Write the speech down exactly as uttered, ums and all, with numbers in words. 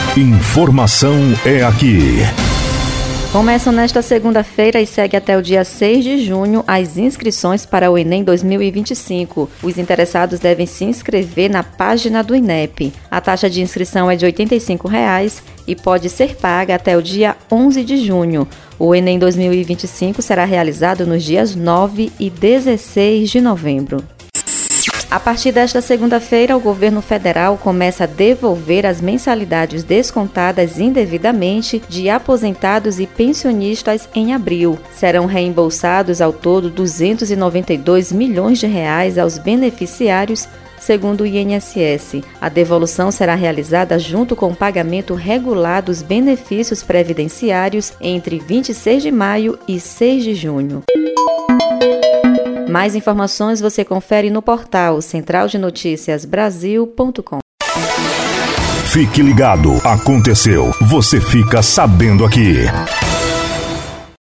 Informação é aqui. Começam nesta segunda-feira e segue até o dia seis de junho as inscrições para o Enem dois mil e vinte e cinco. Os interessados devem se inscrever na página do INEP. A taxa de inscrição é de oitenta e cinco reais e pode ser paga até o dia onze de junho. O Enem dois mil e vinte e cinco será realizado nos dias nove e dezesseis de novembro. A partir desta segunda-feira, o governo federal começa a devolver as mensalidades descontadas indevidamente de aposentados e pensionistas em abril. Serão reembolsados ao todo duzentos e noventa e dois milhões de reais aos beneficiários, segundo o I N S S. A devolução será realizada junto com o pagamento regular dos benefícios previdenciários entre vinte e seis de maio e seis de junho. Mais informações você confere no portal central de notícias brasil ponto com. Fique ligado, aconteceu, você fica sabendo aqui.